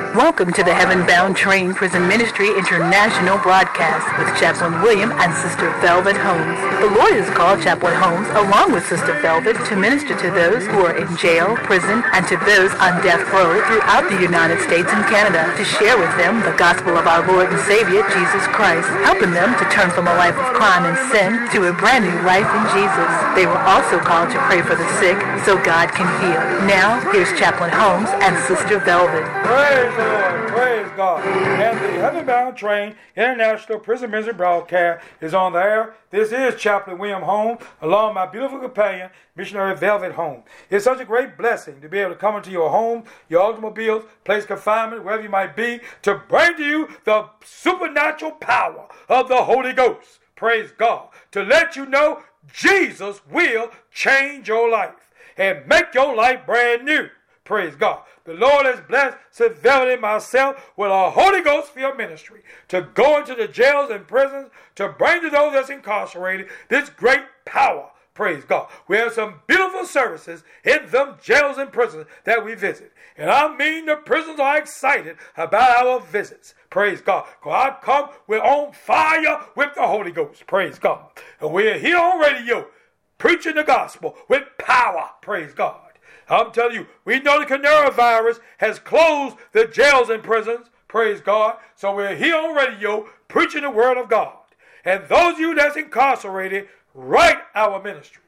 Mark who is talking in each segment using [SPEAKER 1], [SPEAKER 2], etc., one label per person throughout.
[SPEAKER 1] Welcome to the Heaven Bound Train Prison Ministry International broadcast with Chaplain William and Sister Velvet Holmes. The Lord has called Chaplain Holmes along with Sister Velvet to minister to those who are in jail, prison, and to those on death row throughout the United States and Canada to share with them the gospel of our Lord and Savior, Jesus Christ, helping them to turn from a life of crime and sin to a brand new life in Jesus. They were also called to pray for the sick so God can heal. Now, here's Chaplain Holmes and Sister Velvet.
[SPEAKER 2] Praise the Lord. Praise God. And the Heaven Bound Train International Prison Ministry broadcast is on the air. This is Chaplain William Holmes, along with my beautiful companion, Missionary Velvet Holmes. It's such a great blessing to be able to come into your home, your automobiles, place of confinement, wherever you might be, to bring to you the supernatural power of the Holy Ghost. Praise God. To let you know Jesus will change your life and make your life brand new. Praise God. The Lord has blessed Sister Velvet and myself with a Holy Ghost-filled ministry to go into the jails and prisons to bring to those that's incarcerated this great power. Praise God. We have some beautiful services in them jails and prisons that we visit. And I mean the prisons are excited about our visits. Praise God. Because I come, we're on fire with the Holy Ghost. Praise God. And we're here on radio preaching the gospel with power. Praise God. I'm telling you, we know the coronavirus has closed the jails and prisons. Praise God. So we're here on radio preaching the word of God. And those of you that's incarcerated, write our ministry.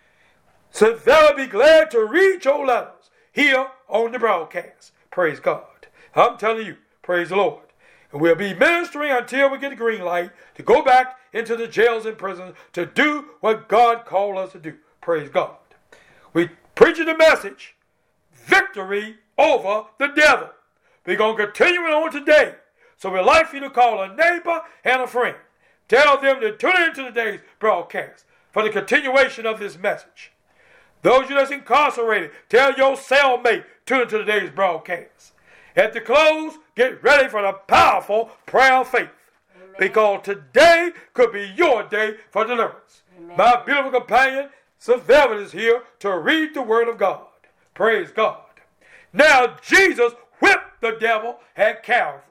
[SPEAKER 2] So they'll be glad to read your letters here on the broadcast. Praise God. I'm telling you, praise the Lord. And we'll be ministering until we get the green light to go back into the jails and prisons to do what God called us to do. Praise God. We preaching the message, victory over the devil. We're going to continue it on today. So we'd like for you to call a neighbor and a friend. Tell them to tune into today's broadcast for the continuation of this message. Those of you that's incarcerated, tell your cellmate, tune into today's broadcast. At the close, get ready for the powerful prayer of faith. Amen. Because today could be your day for deliverance. Amen. My beautiful companion, Sister Velvet, is here to read the word of God. Praise God. Now, Jesus whipped the devil at Calvary.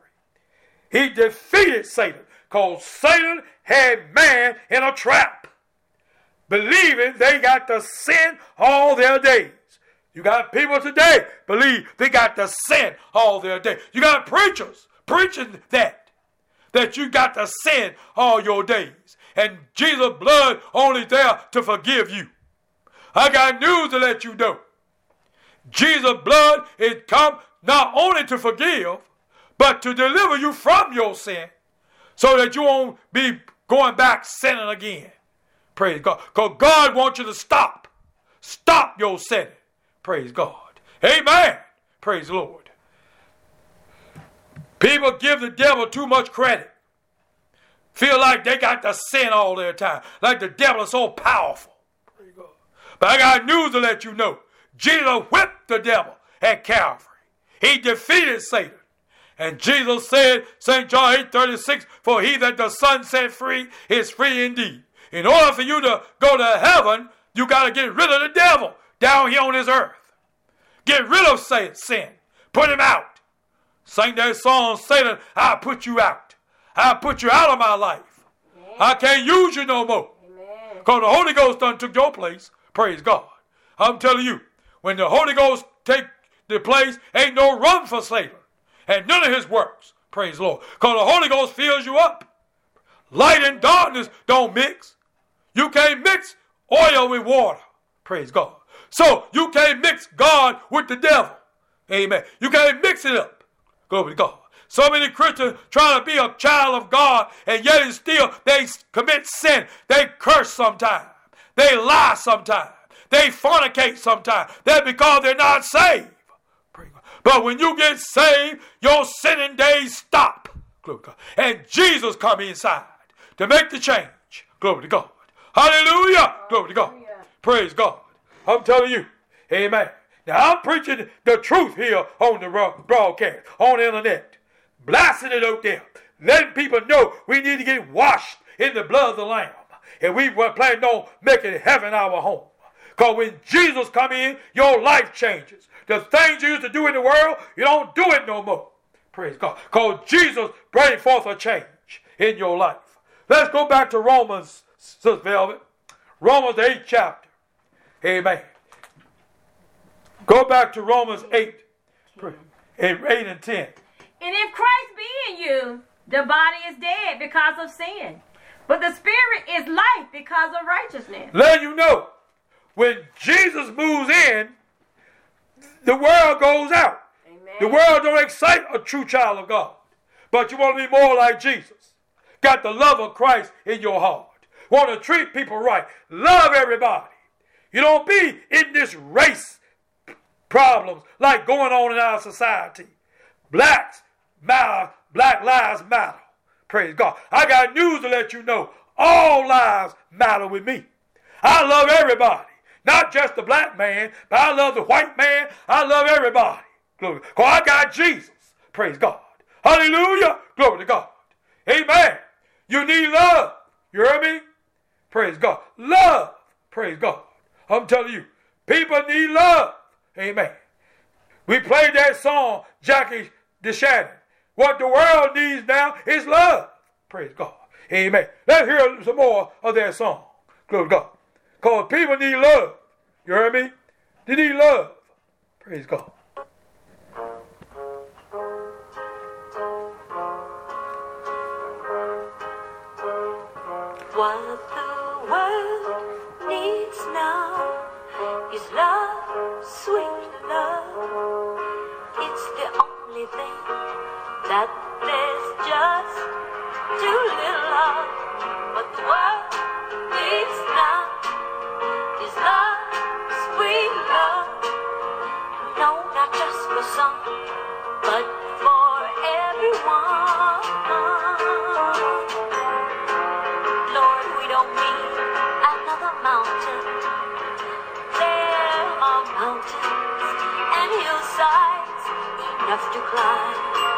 [SPEAKER 2] He defeated Satan because Satan had man in a trap, believing they got to sin all their days. You got people today believe they got to sin all their days. You got preachers preaching that you got to sin all your days. And Jesus' blood only there to forgive you. I got news to let you know. Jesus' blood is come not only to forgive, but to deliver you from your sin so that you won't be going back sinning again. Praise God. Because God wants you to stop. Stop your sinning. Praise God. Amen. Praise the Lord. People give the devil too much credit. Feel like they got to sin all their time. Like the devil is so powerful. Praise God. But I got news to let you know. Jesus whipped the devil at Calvary. He defeated Satan. And Jesus said, St. John 8:36, for he that the Son set free is free indeed. In order for you to go to heaven, you got to get rid of the devil down here on this earth. Get rid of sin. Put him out. Sing that song, Satan, I'll put you out. I'll put you out of my life. Amen. I can't use you no more. Because the Holy Ghost done took your place. Praise God. I'm telling you, when the Holy Ghost take the place, ain't no run for Satan. And none of his works. Praise the Lord. Because the Holy Ghost fills you up. Light and darkness don't mix. You can't mix oil with water. Praise God. So you can't mix God with the devil. Amen. You can't mix it up. Glory to God. So many Christians trying to be a child of God, and yet and still they commit sin. They curse sometimes. They lie sometimes. They fornicate sometimes. That's because they're not saved. But when you get saved, your sinning days stop. Glory to God. And Jesus come inside to make the change. Glory to God. Hallelujah. Glory to God. Praise God. I'm telling you. Amen. Now I'm preaching the truth here on the broadcast, on the internet. Blasting it out there. Letting people know we need to get washed in the blood of the Lamb. And we were planning on making heaven our home. Because when Jesus come in, your life changes. The things you used to do in the world, you don't do it no more. Praise God. Because Jesus bring forth a change in your life. Let's go back to Romans, Sister Velvet. Romans, the 8th chapter. Amen. Go back to Romans 8, 8 and 10.
[SPEAKER 3] And if Christ be in you, the body is dead because of sin, but the spirit is life because of righteousness.
[SPEAKER 2] Let you know, when Jesus moves in, the world goes out.
[SPEAKER 3] Amen.
[SPEAKER 2] The world don't excite a true child of God. But you want to be more like Jesus. Got the love of Christ in your heart. Want to treat people right. Love everybody. You don't be in this race problems like going on in our society. Blacks matter. Black lives matter. Praise God. I got news to let you know. All lives matter with me. I love everybody. Not just the black man, but I love the white man. I love everybody. Glory. Because I got Jesus. Praise God. Hallelujah. Glory to God. Amen. You need love. You hear me? Praise God. Love. Praise God. I'm telling you, people need love. Amen. We played that song, Jackie DeShannon. What the world needs now is love. Praise God. Amen. Let's hear some more of that song. Glory to God. Because people need love. You heard me? They need love. Praise God.
[SPEAKER 4] What the world needs now is love, sweet love. It's the only thing that there's just too little of. What the world needs now is love, sweet love. No, not just for some, but for everyone. Lord, we don't need another mountain. There are mountains and hillsides enough to climb.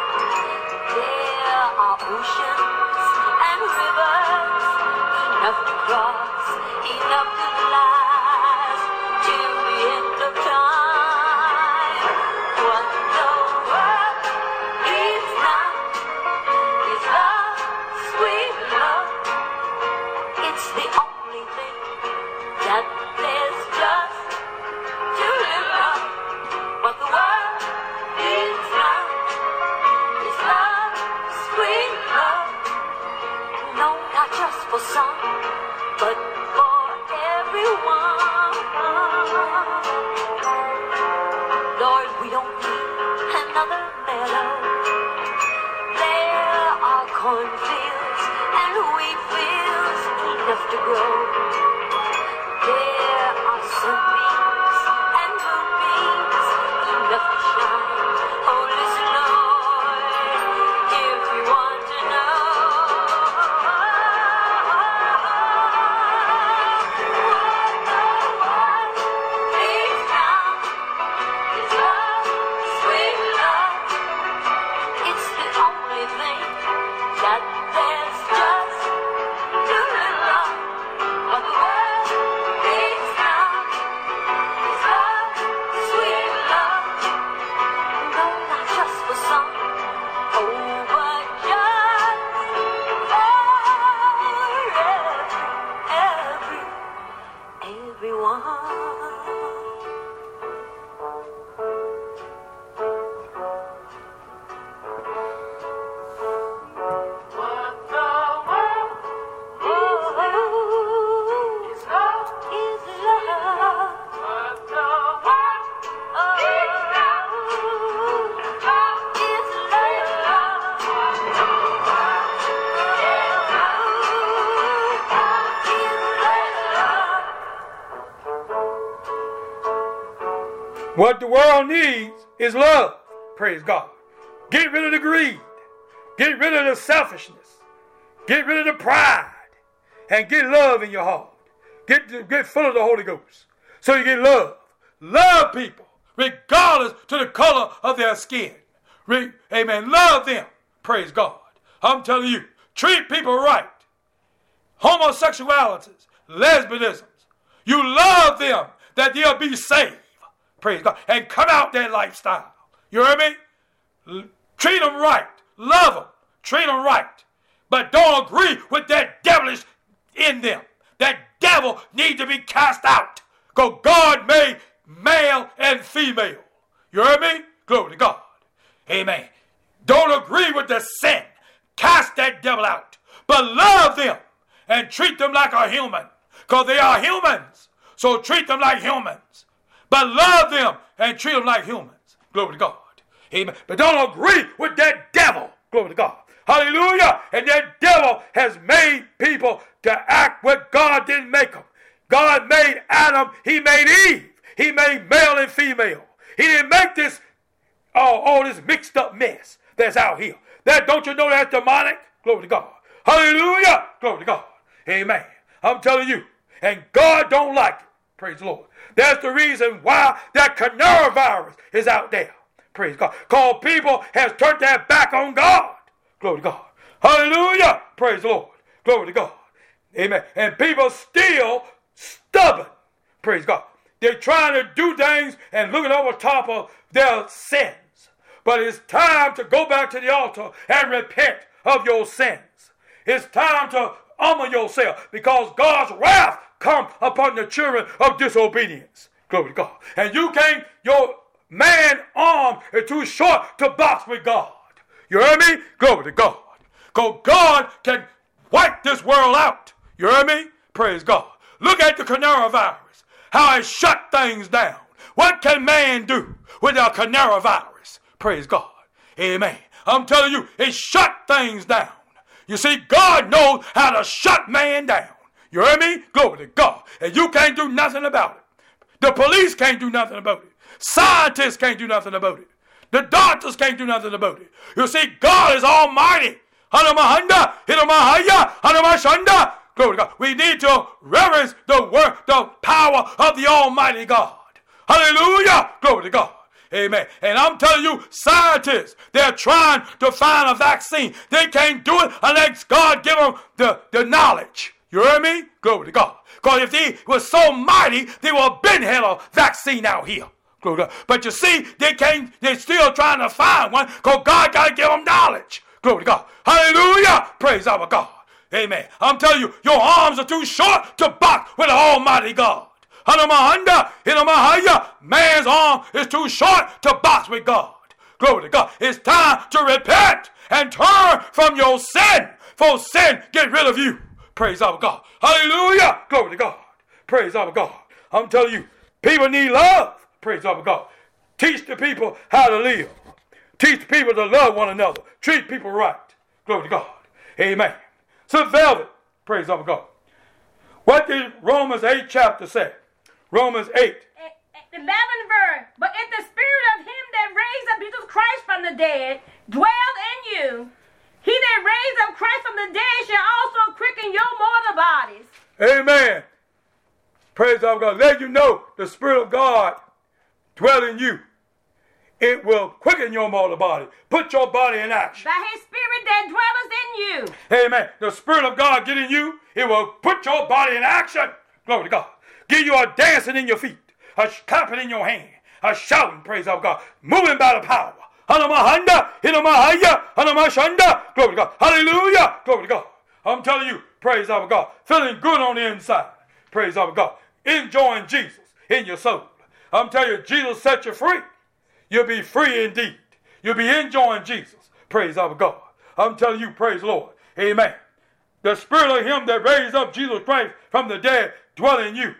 [SPEAKER 4] There are oceans and rivers enough to cross, enough to last till the end of time. What the world needs now is love, sweet love. It's the only thing that there's just too little of. What the world needs now is love, sweet love. No, not just for some, but for everyone. Lord, we don't need another meadow. There are cornfields and wheat fields enough to grow. There are sunbeams and moonbeams enough to shine. Oh, listen, Lord, if you want to know what the world needs now is love, sweet love. It's the only thing that there's just too little of. What the world needs now is love, sweet love. No, not just for some, oh, but just for everyone. What the world is love. What the world is love. Is love.
[SPEAKER 2] What the world needs is love. Praise God. Get rid of the greed. Get rid of the selfishness. Get rid of the pride. And get love in your heart. Get full of the Holy Ghost. So you get love. Love people, regardless to the color of their skin. Amen. Love them. Praise God. I'm telling you, treat people right. Homosexualities, lesbianisms. You love them that they'll be saved. Praise God. And come out that lifestyle. You hear me? Treat them right. Love them. Treat them right. But don't agree with that devilish in them. That devil needs to be cast out. Because God made male and female. You heard me? Glory to God. Amen. Don't agree with the sin. Cast that devil out. But love them and treat them like a human. Because they are humans. So treat them like humans. But love them and treat them like humans. Glory to God. Amen. But don't agree with that devil. Glory to God. Hallelujah. And that devil has made people to act what God didn't make them. God made Adam. He made Eve. He made male and female. He didn't make this all this mixed up mess that's out here. That, don't you know that's demonic? Glory to God. Hallelujah. Glory to God. Amen. I'm telling you. And God don't like it. Praise the Lord. That's the reason why that coronavirus is out there. Praise God. Because people has turned their back on God. Glory to God. Hallelujah. Praise the Lord. Glory to God. Amen. And people still stubborn. Praise God. They're trying to do things and looking over top of their sins. But it's time to go back to the altar and repent of your sins. It's time to humble yourself because God's wrath come upon the children of disobedience. Glory to God. And you can't, your man arm is too short to box with God. You heard me? Glory to God. Because God can wipe this world out. You heard me? Praise God. Look at the coronavirus. How it shut things down. What can man do with a coronavirus? Praise God. Amen. I'm telling you, it shut things down. You see, God knows how to shut man down. You heard me? Glory to God. And you can't do nothing about it. The police can't do nothing about it. Scientists can't do nothing about it. The doctors can't do nothing about it. You see, God is almighty. Hanamahanda, Hinamahaya, Hanamashanda. Glory to God. We need to reverence the work, the power of the Almighty God. Hallelujah. Glory to God. Amen. And I'm telling you, scientists, they're trying to find a vaccine. They can't do it unless God give them the knowledge. You hear me? Glory to God. Because if they were so mighty, they would have been had a vaccine out here. Glory to God. But you see, they're still trying to find one because God got to give them knowledge. Glory to God. Hallelujah. Praise our God. Amen. I'm telling you, your arms are too short to box with the Almighty God. Hanamahanda, Hinamahaya. Man's arm is too short to box with God. Glory to God. It's time to repent and turn from your sin. For sin, get rid of you. Praise our God. Hallelujah. Glory to God. Praise our God. I'm telling you, people need love. Praise our God. Teach the people how to live. Teach people to love one another. Treat people right. Glory to God. Amen. So Velvet, praise our God. What did Romans 8 chapter say? Romans 8.
[SPEAKER 3] 11th verse. But if the spirit of him that raised up Jesus Christ from the dead dwell in you, he that raised up Christ from the dead shall also quicken your mortal bodies.
[SPEAKER 2] Amen. Praise our God. Let you know the Spirit of God dwell in you. It will quicken your mortal body. Put your body in action.
[SPEAKER 3] By his spirit that dwelleth in you.
[SPEAKER 2] Amen. The Spirit of God get in you. It will put your body in action. Glory to God. Give you a dancing in your feet. A clapping in your hand. A shouting, praise our God. Moving by the power. Hanamahanda, Hinamahaya, Hanamashanda. Glory to God. Hallelujah. Glory to God. I'm telling you, praise our God. Feeling good on the inside. Praise our God. Enjoying Jesus in your soul. I'm telling you, Jesus set you free. You'll be free indeed. You'll be enjoying Jesus. Praise our God. I'm telling you, praise the Lord. Amen. The Spirit of him that raised up Jesus Christ from the dead dwell in you.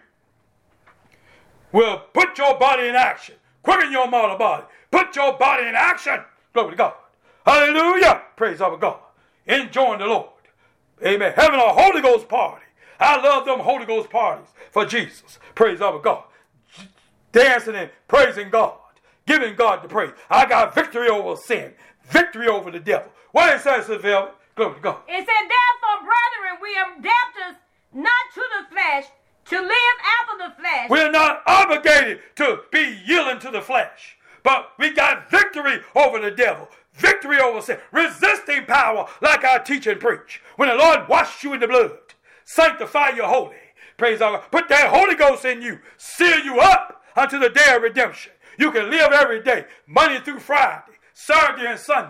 [SPEAKER 2] Will put your body in action. Quicken your mortal body. Put your body in action. Glory to God. Hallelujah. Praise our God. Enjoying the Lord. Amen. Having a Holy Ghost party. I love them Holy Ghost parties for Jesus. Praise our God. Dancing and praising God. Giving God the praise. I got victory over sin. Victory over the devil. What it says, Velvet? Glory to God.
[SPEAKER 3] It said, therefore, brethren, we are debtors not to the flesh, to live after the flesh.
[SPEAKER 2] We're not obligated to be yielding to the flesh. But we got victory over the devil. Victory over sin. Resisting power like I teach and preach. When the Lord washed you in the blood. Sanctify you holy. Praise our God. Put that Holy Ghost in you. Seal you up unto the day of redemption. You can live every day. Monday through Friday. Saturday and Sunday.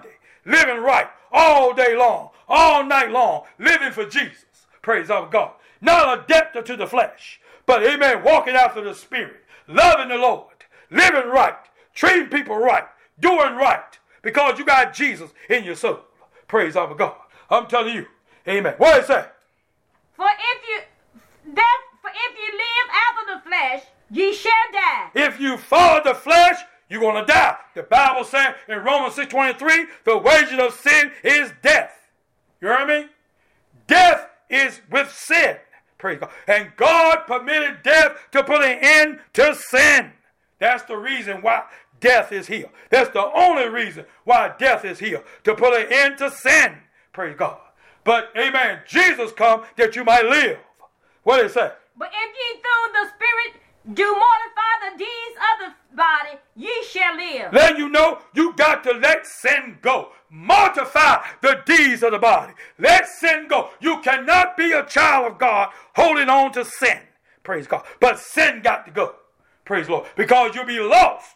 [SPEAKER 2] living right all day long, all night long, living for Jesus. Praise our God. Not adapted to the flesh, but amen, walking after the Spirit, loving the Lord, living right, treating people right, doing right, because you got Jesus in your soul. Praise our God. I'm telling you, amen. What is that?
[SPEAKER 3] For if you live after the flesh, ye shall die.
[SPEAKER 2] If you follow the flesh, you're going to die. The Bible says in Romans 6:23, the wages of sin is death. You hear me? Death is with sin. Praise God. And God permitted death to put an end to sin. That's the reason why death is here. That's the only reason why death is here, to put an end to sin. Praise God. But, amen, Jesus come that you might live. What did it say?
[SPEAKER 3] But if ye through the Spirit do mortify the deeds of the body, ye shall live.
[SPEAKER 2] Let you know you got to let sin go. Mortify the deeds of the body. Let sin go. You cannot be a child of God holding on to sin. Praise God. But sin got to go. Praise the Lord. Because you'll be lost.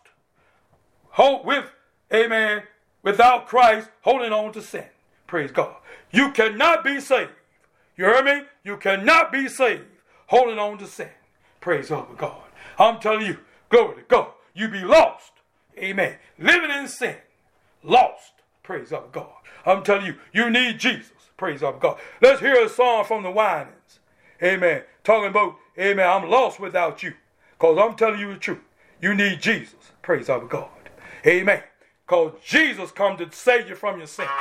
[SPEAKER 2] Amen, without Christ holding on to sin. Praise God. You cannot be saved. You hear me? You cannot be saved holding on to sin. Praise God. I'm telling you, glory to God. You be lost. Amen. Living in sin. Lost. Praise God. I'm telling you, you need Jesus. Praise God. Let's hear a song from the Winans. Amen. Talking about, amen, I'm lost without you. Because I'm telling you the truth. You need Jesus. Praise God. Amen. Because Jesus come to save you from your sin.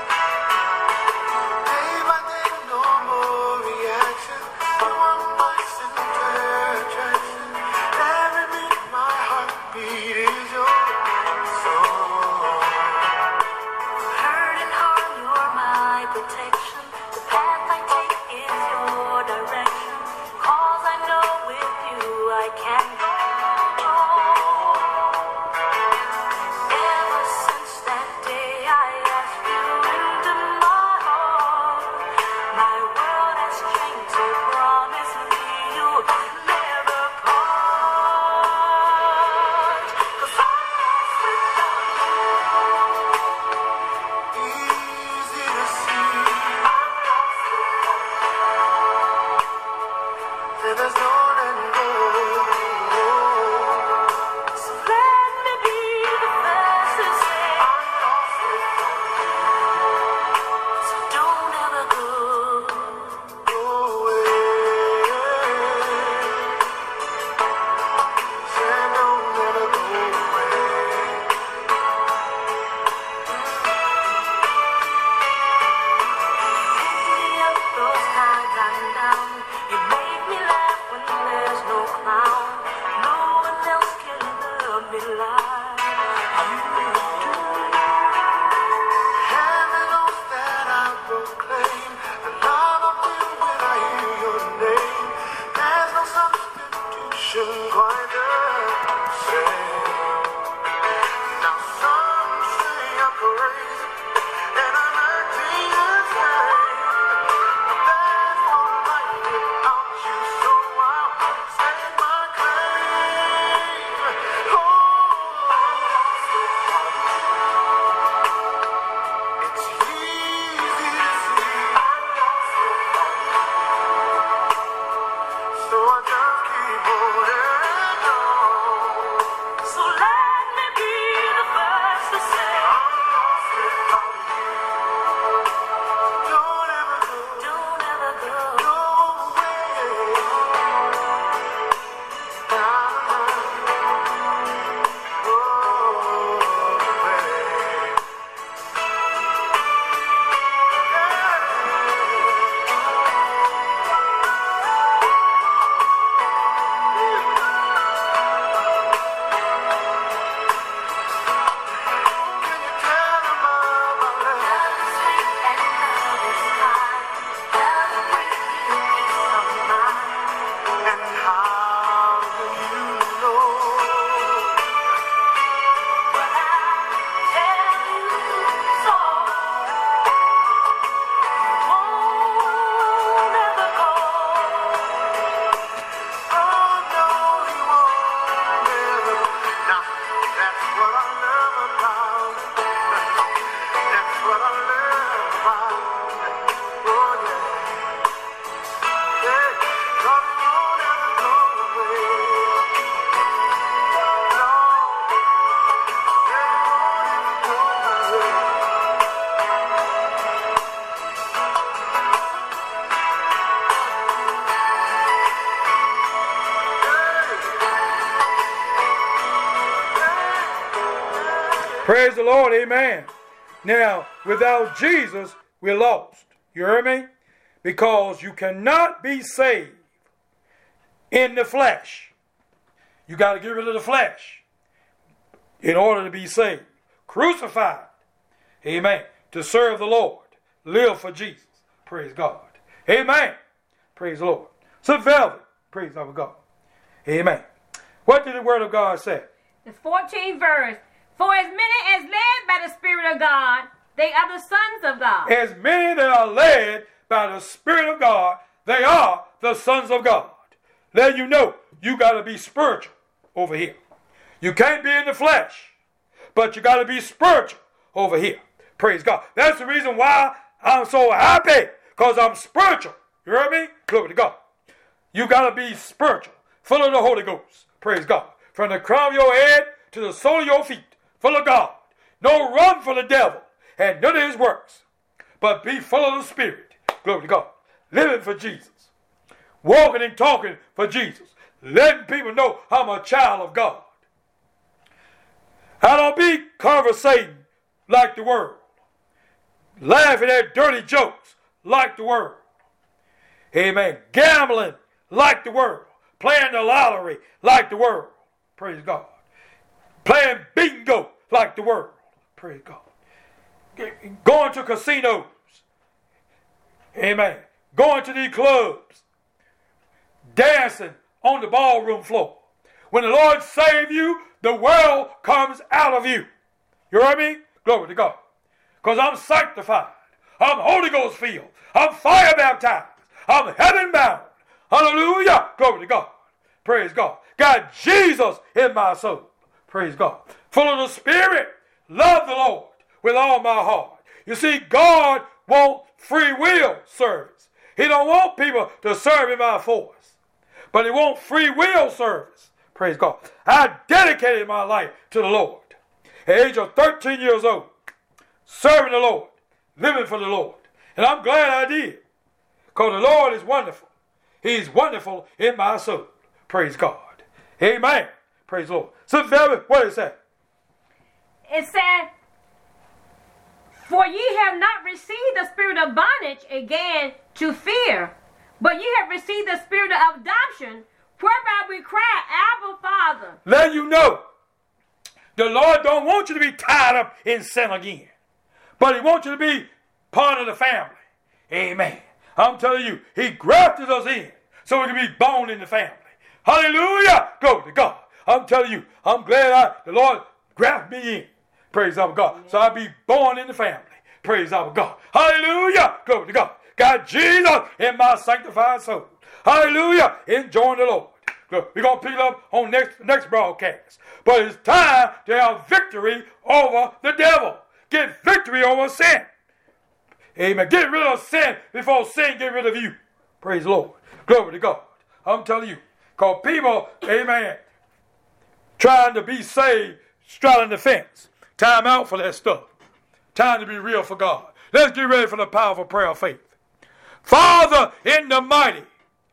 [SPEAKER 5] Babe, I need no more reaction. You are my
[SPEAKER 2] Praise the Lord. Amen. Now, without Jesus, we're lost. You hear me? Because you cannot be saved in the flesh. You got to get rid of the flesh in order to be saved. Crucified. Amen. To serve the Lord. Live for Jesus. Praise God. Amen. Praise the Lord. So velvet. Praise our God. Amen. What did the word of God say?
[SPEAKER 3] The 14th verse. For as many as led by the Spirit of God, they are the sons of God.
[SPEAKER 2] As many that are led by the Spirit of God, they are the sons of God. Let you know, you got to be spiritual over here. You can't be in the flesh, but you got to be spiritual over here. Praise God. That's the reason why I'm so happy, because I'm spiritual. You hear me? Glory to God. You got to be spiritual, full of the Holy Ghost. Praise God. From the crown of your head to the sole of your feet, full of God. No run for the devil and none of his works, but be full of the Spirit. Glory to God. Living for Jesus. Walking and talking for Jesus. Letting people know I'm a child of God. I don't be conversating like the world. Laughing at dirty jokes like the world. Amen. Gambling like the world. Playing the lottery like the world. Praise God. Playing bingo like the world. Praise God. Going to casinos. Amen. Going to these clubs. Dancing on the ballroom floor. When the Lord saves you, the world comes out of you. You hear me? Glory to God. Because I'm sanctified. I'm Holy Ghost filled. I'm fire baptized. I'm heaven bound. Hallelujah. Glory to God. Praise God. Got Jesus in my soul. Praise God. Full of the Spirit. Love the Lord with all my heart. You see, God wants free will service. He don't want people to serve him by force. But he wants free will service. Praise God. I dedicated my life to the Lord. At the age of 13 years old. Serving the Lord. Living for the Lord. And I'm glad I did. Because the Lord is wonderful. He's wonderful in my soul. Praise God. Amen. Praise the Lord. So, what is that?
[SPEAKER 3] It said, for ye have not received the spirit of bondage again to fear, but ye have received the spirit of adoption, whereby we cry, Abba, Father.
[SPEAKER 2] Let you know, the Lord don't want you to be tied up in sin again, but he wants you to be part of the family. Amen. I'm telling you, he grafted us in so we can be born in the family. Hallelujah. Glory to God. I'm telling you, I'm glad the Lord grafted me in. Praise our God. So I'll be born in the family. Praise our God. Hallelujah. Glory to God. Got Jesus in my sanctified soul. Hallelujah. Enjoying the Lord. We're going to pick it up on next broadcast. But it's time to have victory over the devil. Get victory over sin. Amen. Get rid of sin before sin get rid of you. Praise the Lord. Glory to God. I'm telling you. Because people, amen, trying to be saved, straddling the fence. Time out for that stuff. Time to be real for God. Let's get ready for the powerful prayer of faith. Father, in the mighty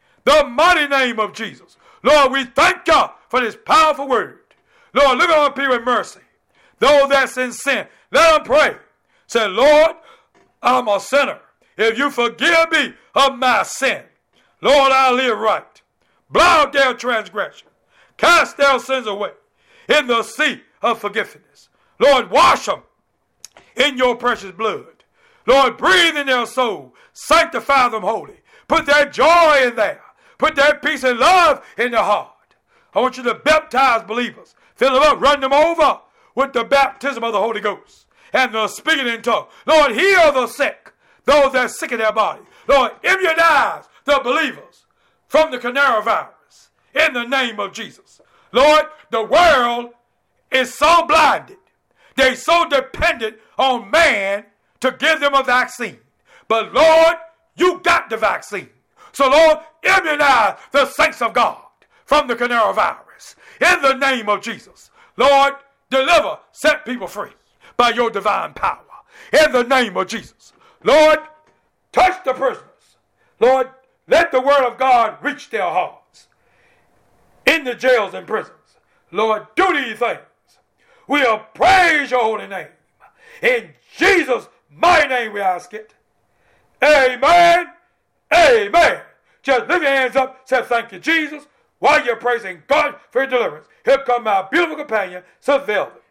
[SPEAKER 2] name of Jesus. Lord, we thank God for this powerful word. Lord, look on people in mercy. Those that's in sin, let them pray. Say, Lord, I'm a sinner. If you forgive me of my sin, Lord, I'll live right. Blot out their transgression. Cast their sins away in the sea of forgiveness. Lord, wash them in your precious blood. Lord, breathe in their soul. Sanctify them holy. Put that joy in there. Put that peace and love in their heart. I want you to baptize believers. Fill them up. Run them over with the baptism of the Holy Ghost and the speaking in tongues. Lord, heal the sick. Those that are sick in their body. Lord, immunize the believers from the coronavirus in the name of Jesus. Lord, the world is so blinded. They're so dependent on man to give them a vaccine. But Lord, you got the vaccine. So Lord, immunize the saints of God from the coronavirus in the name of Jesus. Lord, deliver, set people free by your divine power in the name of Jesus. Lord, touch the prisoners. Lord, let the word of God reach their hearts in the jails and prisons. Lord, do these things We'll praise your holy name. In Jesus' mighty name we ask it. Amen. Amen. Just lift your hands up, say thank you, Jesus, while you're praising God for your deliverance. Here come my beautiful companion, Sister Velvet.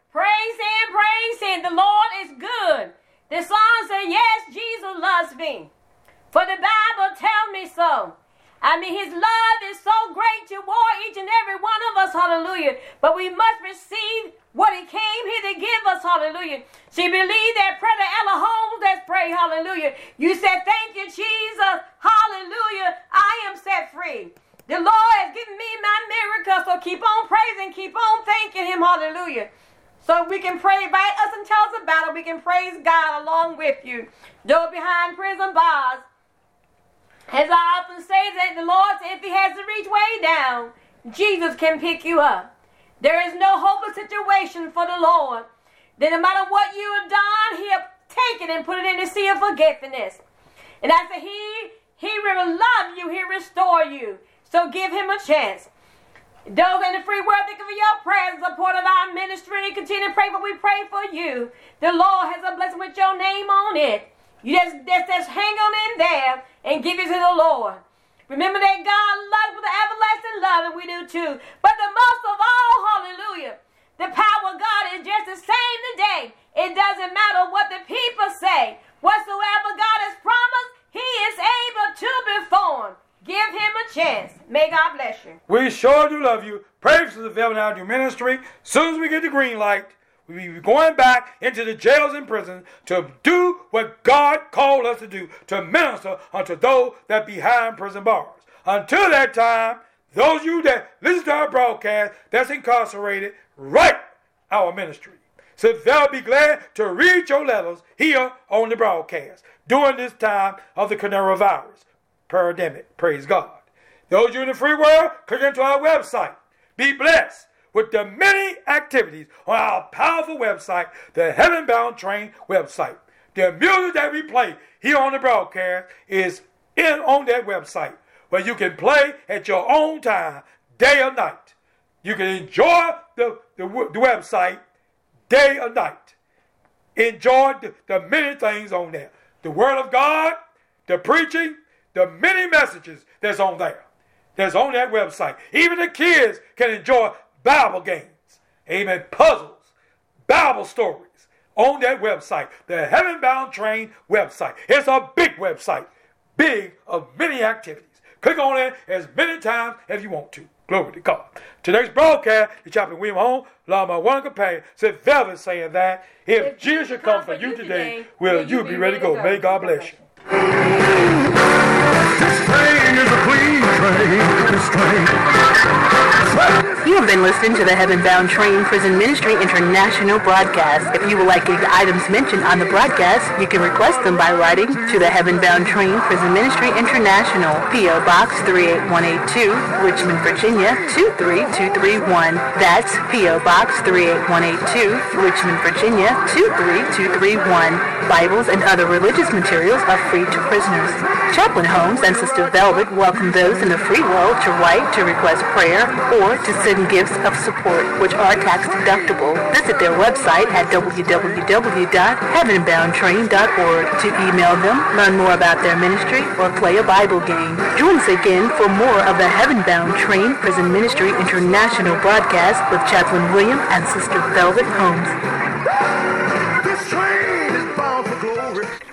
[SPEAKER 3] Praise him. The Lord is good. The song says, yes, Jesus loves me. For the Bible tells me so. I mean, his love is so great toward each and every one of us, hallelujah. But we must receive what he came here to give us, hallelujah. She believed that prayer to Ella Holmes, let's pray, hallelujah. You said, thank you, Jesus, hallelujah, I am set free. The Lord has given me my miracle, so keep on praising, keep on thanking him, hallelujah. So we can pray, invite us and tell us about it. We can praise God along with you. Though behind prison bars, as I often say that the Lord said, if he has to reach way down, Jesus can pick you up. There is no hopeless situation for the Lord. That no matter what you have done, he'll take it and put it in the sea of forgetfulness. And I said, he will love you, he'll restore you. So give him a chance. Those in the free world, thank you for your prayers, support of our ministry. Continue to pray, but we pray for you. The Lord has a blessing with your name on it. You just hang on in there and give it to the Lord. Remember that God loves with an everlasting love, and we do too. But the most of all, hallelujah, the power of God is just the same today. It doesn't matter what the people say. Whatsoever God has promised, he is able to perform. Give him a chance. May God bless you.
[SPEAKER 2] We sure do love you. Pray for the Velvet Avenue Ministry. As soon as we get the green light, we'll be going back into the jails and prisons to do what God called us to do, to minister unto those that behind prison bars. Until that time, those of you that listen to our broadcast that's incarcerated, write our ministry. So they'll be glad to read your letters here on the broadcast during this time of the coronavirus pandemic. Praise God. Those of you in the free world, click into our website. Be blessed with the many activities on our powerful website, the Heaven Bound Train website. The music that we play here on the broadcast is on that website, where you can play at your own time, day or night. You can enjoy the website day or night. Enjoy the many things on there. The Word of God, the preaching, the many messages that's on there. That's on that website. Even the kids can enjoy Bible games, amen, puzzles, Bible stories on that website, the Heaven Bound Train website. It's a big website, big of many activities. Click on it as many times as you want to. Glory to God. Today's broadcast, the Chaplain William Holmes, along my one companion, said Velvet saying that if Jesus should come for you today, will you be ready to go? May God bless you.
[SPEAKER 5] This train is a clean train. This train.
[SPEAKER 1] You have been listening to the Heaven Bound Train Prison Ministry International broadcast. If you would like any items mentioned on the broadcast, you can request them by writing to the Heaven Bound Train Prison Ministry International, P.O. Box 38182, Richmond, Virginia 23231. That's P.O. Box 38182, Richmond, Virginia 23231. Bibles and other religious materials are free to prisoners. Chaplain Holmes and Sister Velvet welcome those in the free world to write to request prayer or to send gifts of support, which are tax deductible. Visit their website at www.heavenboundtrain.org to email them, learn more about their ministry, or play a Bible game. Join us again for more of the Heaven Bound Train Prison Ministry International broadcast with Chaplain William and Sister Velvet Holmes.